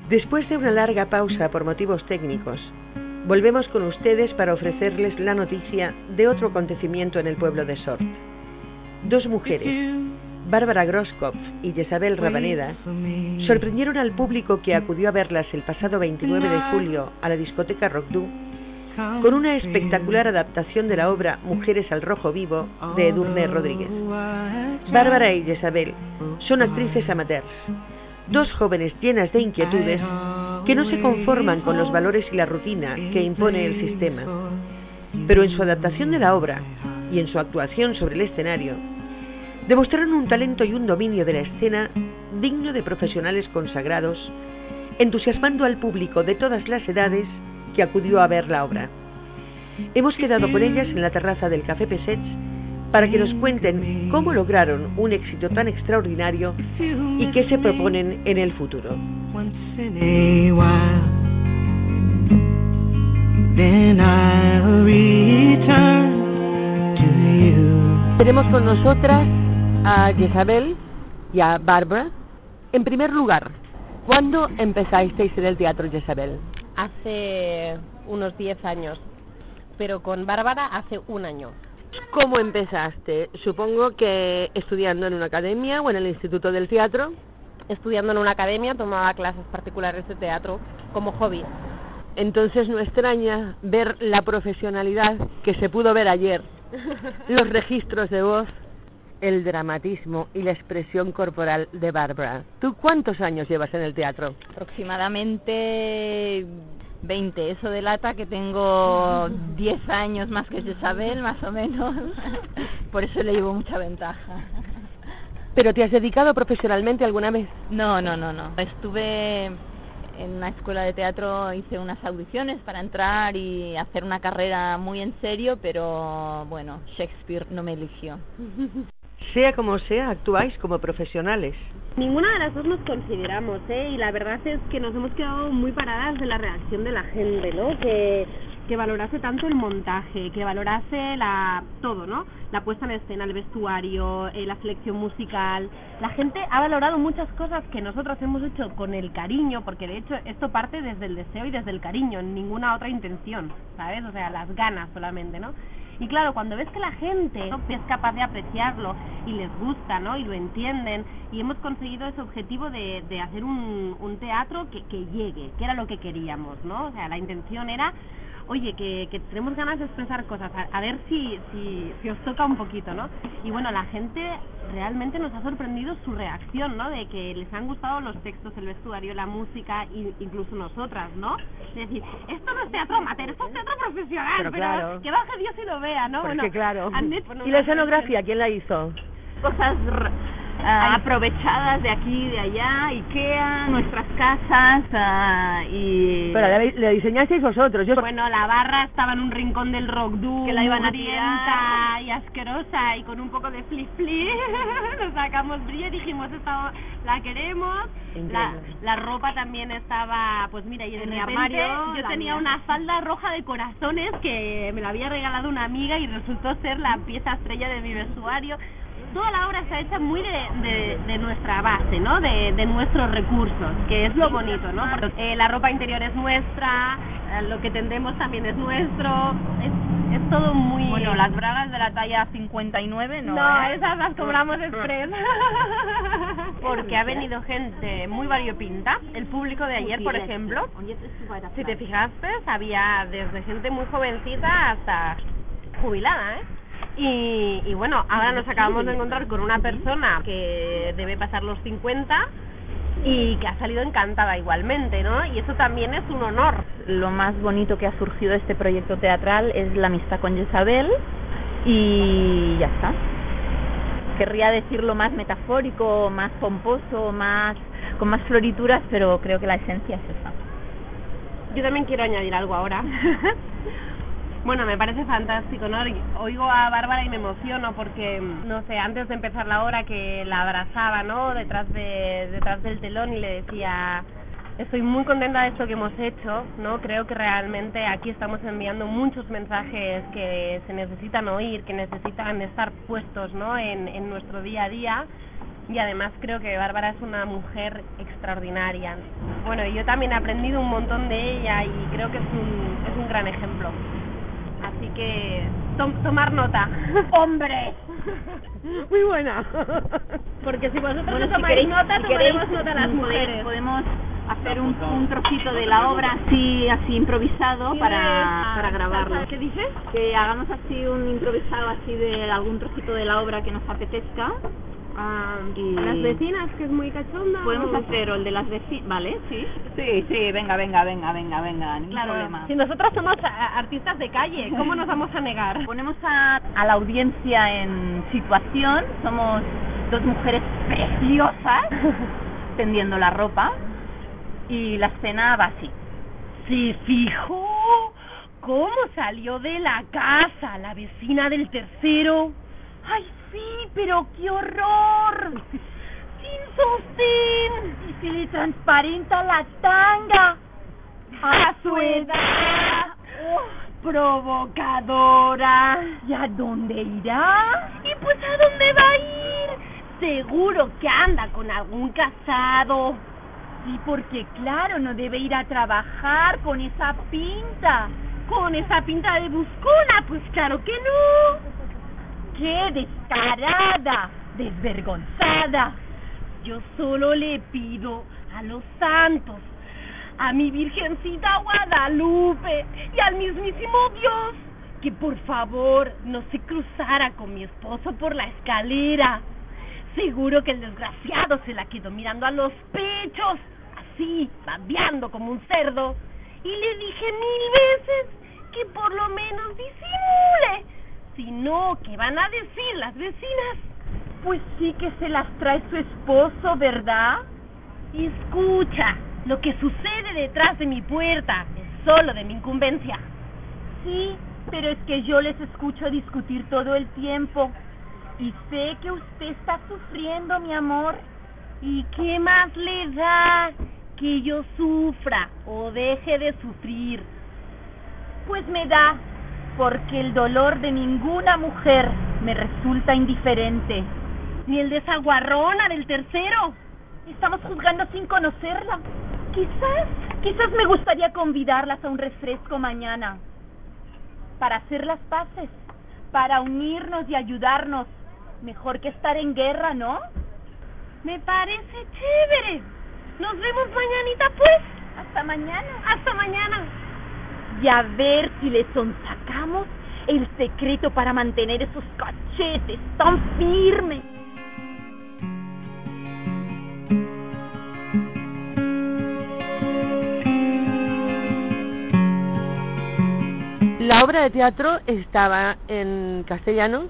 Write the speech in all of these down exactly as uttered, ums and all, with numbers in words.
Después de una larga pausa por motivos técnicos, volvemos con ustedes para ofrecerles la noticia de otro acontecimiento en el pueblo de Sort. Dos mujeres, Bárbara Groskopf y Jezabel Rabaneda, sorprendieron al público que acudió a verlas el pasado veintinueve de julio a la discoteca Rockdú con una espectacular adaptación de la obra Mujeres al rojo vivo de Edurne Rodríguez. Bárbara y Jezabel son actrices amateurs, dos jóvenes llenas de inquietudes que no se conforman con los valores y la rutina que impone el sistema, pero en su adaptación de la obra y en su actuación sobre el escenario demostraron un talento y un dominio de la escena digno de profesionales consagrados, entusiasmando al público de todas las edades que acudió a ver la obra. Hemos quedado con ellas en la terraza del Café Pesets para que nos cuenten cómo lograron un éxito tan extraordinario y qué se proponen en el futuro. Tenemos con nosotras a Jezabel y a Bárbara. En primer lugar, ¿cuándo empezasteis en el teatro, Jezabel? Hace unos diez años, pero con Bárbara hace un año. ¿Cómo empezaste? Supongo que estudiando en una academia o en el Instituto del Teatro. Estudiando en una academia, tomaba clases particulares de teatro como hobby. Entonces no extraña ver la profesionalidad que se pudo ver ayer, los registros de voz, el dramatismo y la expresión corporal de Bárbara. ¿Tú cuántos años llevas en el teatro? Aproximadamente veinte. Eso delata que tengo diez años más que Jezabel, más o menos. Por eso le llevo mucha ventaja. ¿Pero te has dedicado profesionalmente alguna vez? No, no, no, no. Estuve en una escuela de teatro, hice unas audiciones para entrar y hacer una carrera muy en serio, pero bueno, Shakespeare no me eligió. Sea como sea, actuáis como profesionales. Ninguna de las dos nos consideramos, ¿eh? Y la verdad es que nos hemos quedado muy paradas de la reacción de la gente, ¿no? Que, que valorase tanto el montaje, que valorase la todo, ¿no? La puesta en escena, el vestuario, eh, la selección musical. La gente ha valorado muchas cosas que nosotros hemos hecho con el cariño, porque de hecho esto parte desde el deseo y desde el cariño, ninguna otra intención, ¿sabes? O sea, las ganas solamente, ¿no? Y claro, cuando ves que la gente, ¿no?, es capaz de apreciarlo y les gusta, ¿no?, y lo entienden, y hemos conseguido ese objetivo de, de hacer un, un teatro que, que llegue, que era lo que queríamos, ¿no? O sea, la intención era, oye, que, que tenemos ganas de expresar cosas, a, a ver si, si, si os toca un poquito, ¿no? Y bueno, la gente realmente nos ha sorprendido su reacción, ¿no? De que les han gustado los textos, el vestuario, la música, y incluso nosotras, ¿no? Es decir, esto no es teatro amateur, esto es teatro profesional, pero, pero claro, que baje Dios y lo vea, ¿no? Porque bueno, claro. Annette, bueno, ¿Y la escenografía quién la hizo? Cosas uh, aprovechadas de aquí y de allá, IKEA, nuestras casas, uh, y... Pero la, la diseñasteis vosotros. Yo... Bueno, la barra estaba en un rincón del Rockdú, que la iban a tirar y asquerosa, y con un poco de flip flip nos sacamos brillo y dijimos, esta la queremos. La, la ropa también estaba, pues mira, y de en repente mi armario, yo tenía una falda roja de corazones que me la había regalado una amiga y resultó ser la pieza estrella de mi vestuario. Toda la obra está hecha muy de, de, de nuestra base, ¿no? De, de nuestros recursos, que es lo bonito, ¿no? Porque, eh, la ropa interior es nuestra, eh, lo que tendemos también es nuestro, es, es todo muy... Bueno, las bragas de la talla cincuenta y nueve no. No, ¿eh? esas las cobramos express. Porque ha venido gente muy variopinta. El público de ayer, por ejemplo, si te fijaste, había desde gente muy jovencita hasta jubilada, ¿eh? Y, y bueno, ahora nos acabamos de encontrar con una persona que debe pasar los cincuenta y que ha salido encantada igualmente, ¿no? Y eso también es un honor. Lo más bonito que ha surgido de este proyecto teatral es la amistad con Jezabel y ya está. Querría decirlo más metafórico, más pomposo, más con más florituras, pero creo que la esencia es esa. Yo también quiero añadir algo ahora. Bueno, me parece fantástico, ¿no? Oigo a Bárbara y me emociono porque, no sé, antes de empezar la obra que la abrazaba, ¿no? Detrás de detrás del telón y le decía, estoy muy contenta de esto que hemos hecho, ¿no? Creo que realmente aquí estamos enviando muchos mensajes que se necesitan oír, que necesitan estar puestos, ¿no? En, en nuestro día a día. y además creo que Bárbara es una mujer extraordinaria. Bueno, y yo también he aprendido un montón de ella y creo que es un, es un gran ejemplo. Así que tom, tomar nota. ¡Hombre! Muy buena. Porque si vosotros Bueno, no si tomáis queréis, nota, si tomaremos queréis, nota las podéis- mujeres. Podemos hacer un, un trocito de la obra así, así improvisado para, para grabarlo. ¿Qué dices? Que hagamos así un improvisado así de algún trocito de la obra que nos apetezca. Ah, Y- las vecinas, que es muy cachonda. Podemos o- hacer o el de las vecinas, ¿vale? Sí. Sí, sí, venga, venga, venga, venga, venga, ningún Claro, problema. si nosotros somos a- artistas de calle, ¿cómo nos vamos a negar? Ponemos a, a la audiencia en situación, somos dos mujeres preciosas tendiendo la ropa y la escena va así. ¿Se fijó cómo salió de la casa la vecina del tercero? ¡Ay, sí, pero qué horror! ¡Sin sostén! Y se le transparenta la tanga ¡A su edad! Oh, ¡Provocadora! ¿y a dónde irá? ¿Y pues a dónde va a ir? Seguro que anda con algún casado. Sí, porque claro, no debe ir a trabajar con esa pinta. ¿Con esa pinta de buscona? Pues claro que no. ¡Qué descarada! ¡Desvergonzada! Yo solo le pido a los santos, a mi Virgencita Guadalupe y al mismísimo Dios que por favor no se cruzara con mi esposo por la escalera. Seguro que el desgraciado se la quedó mirando a los pechos, así, babeando como un cerdo. Y le dije mil veces que por lo menos disimule. Si no, ¿qué van a decir las vecinas? Pues sí que se las trae su esposo, ¿verdad? Escucha, lo que sucede detrás de mi puerta es solo de mi incumbencia. Sí, pero es que yo les escucho discutir todo el tiempo. Y sé que usted está sufriendo, mi amor. ¿Y qué más le da que yo sufra o deje de sufrir? Pues me da, porque el dolor de ninguna mujer me resulta indiferente. Ni el de esa guarrona del tercero. Estamos juzgando sin conocerla. Quizás, quizás me gustaría convidarlas a un refresco mañana. Para hacer las paces, para unirnos y ayudarnos. Mejor que estar en guerra, ¿no? Me parece chévere. Nos vemos mañanita, pues. Hasta mañana. Hasta mañana. Y a ver si le sonsacamos el secreto para mantener esos cachetes tan firmes. La obra de teatro estaba en castellano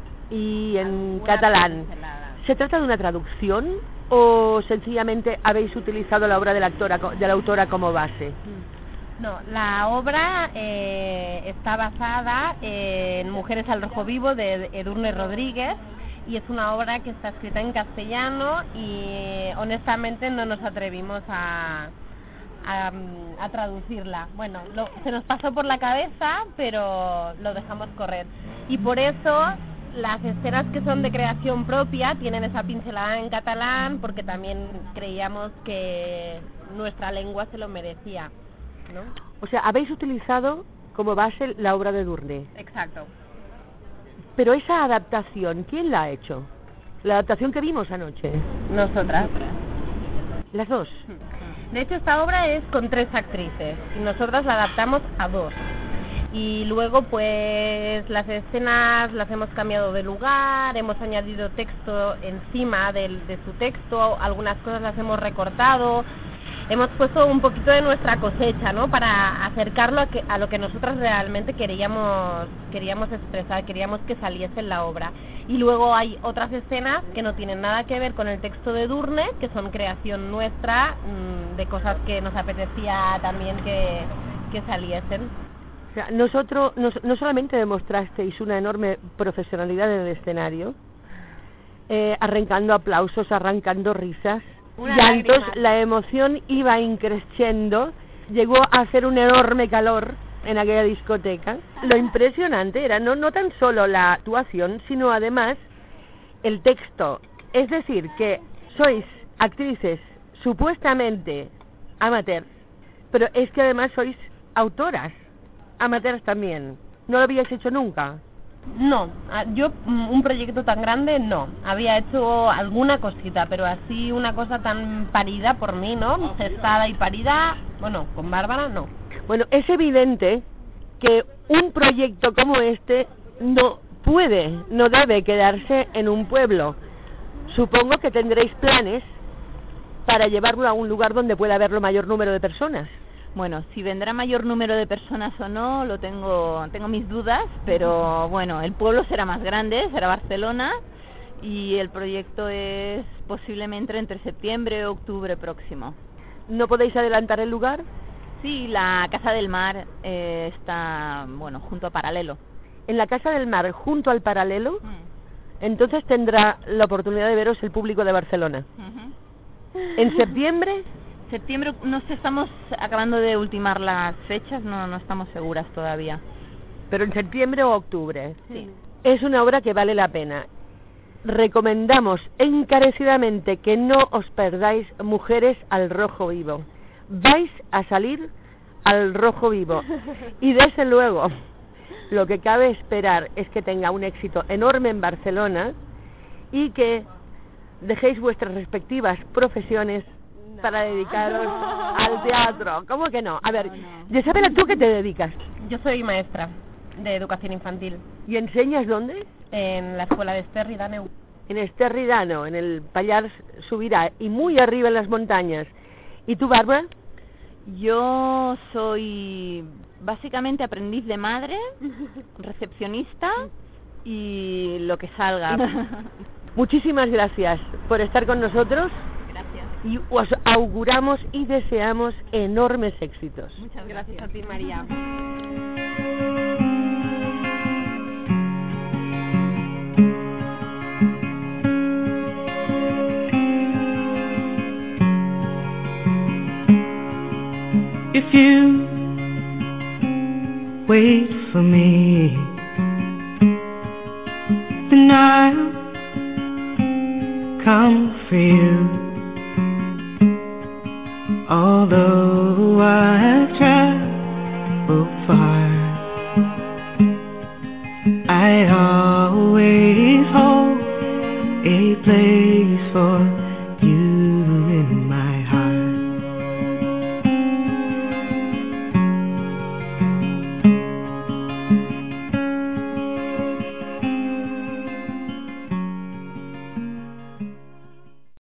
y en catalán. ¿Se trata de una traducción o sencillamente habéis utilizado la obra de la, actora, de la autora como base? No, la obra eh, está basada en Mujeres al rojo vivo de Edurne Rodríguez y es una obra que está escrita en castellano y honestamente no nos atrevimos a, a, a traducirla. Bueno, lo, se nos pasó por la cabeza, pero lo dejamos correr. Y por eso las escenas que son de creación propia tienen esa pincelada en catalán porque también creíamos que nuestra lengua se lo merecía, ¿no? O sea, habéis utilizado como base la obra de Edurne. Exacto. Pero esa adaptación, ¿quién la ha hecho? La adaptación que vimos anoche. Nosotras. Las dos. De hecho, esta obra es con tres actrices y nosotras la adaptamos a dos. Y luego, pues, las escenas las hemos cambiado de lugar, hemos añadido texto encima del, de su texto, algunas cosas las hemos recortado, hemos puesto un poquito de nuestra cosecha, ¿no? Para acercarlo a, que, a lo que nosotras realmente queríamos, queríamos expresar, queríamos que saliese en la obra. Y luego hay otras escenas que no tienen nada que ver con el texto de Edurne, que son creación nuestra, mmm, de cosas que nos apetecía también que, que saliesen. O sea, nosotros, nos, no solamente demostrasteis una enorme profesionalidad en el escenario, eh, arrancando aplausos, arrancando risas, Una llantos, lágrima. la emoción iba increciendo, llegó a hacer un enorme calor en aquella discoteca. Lo impresionante era no, no tan solo la actuación, sino además el texto Es decir, que sois actrices supuestamente amateurs, pero es que además sois autoras, amateurs también. ¿No lo habíais hecho nunca? No, yo un proyecto tan grande no. Había hecho alguna cosita, pero así una cosa tan parida por mí, ¿no? Gestada y parida, bueno, con Bárbara no. Bueno, es evidente que un proyecto como este no puede, no debe quedarse en un pueblo. Supongo que tendréis planes para llevarlo a un lugar donde pueda haber el mayor número de personas. Bueno, si vendrá mayor número de personas o no, lo tengo, tengo mis dudas, pero bueno, el pueblo será más grande, será Barcelona, y el proyecto es posiblemente entre septiembre y octubre próximo. ¿No podéis adelantar el lugar? Sí, la Casa del Mar eh, está, bueno, junto a Paralelo. En la Casa del Mar, junto al Paralelo, Mm. entonces tendrá la oportunidad de veros el público de Barcelona. Uh-huh. ¿En septiembre? Septiembre, no sé, estamos acabando de ultimar las fechas, no, no estamos seguras todavía. Pero en septiembre o octubre. Sí. Es una obra que vale la pena. Recomendamos encarecidamente que no os perdáis Mujeres al Rojo Vivo. Vais a salir al rojo vivo. Y desde luego, lo que cabe esperar es que tenga un éxito enorme en Barcelona y que dejéis vuestras respectivas profesiones para dedicaros al teatro. ¿Cómo que no? A ver, No, no. Jezabel, ¿tú qué te dedicas? Yo soy maestra de educación infantil ¿Y enseñas dónde? en la escuela de Esterri d'Àneu. En Esterri-d'Àneu, en el Pallars Sobirà, y muy arriba en las montañas. ¿Y tú, Bárbara? Yo soy básicamente aprendiz de madre, recepcionista y lo que salga. Muchísimas gracias por estar con nosotros. Gracias. Y os auguramos y deseamos enormes éxitos. Muchas gracias. Gracias a ti, María. If you wait for me, then I'll come for you. Although I've traveled far, I always hold a place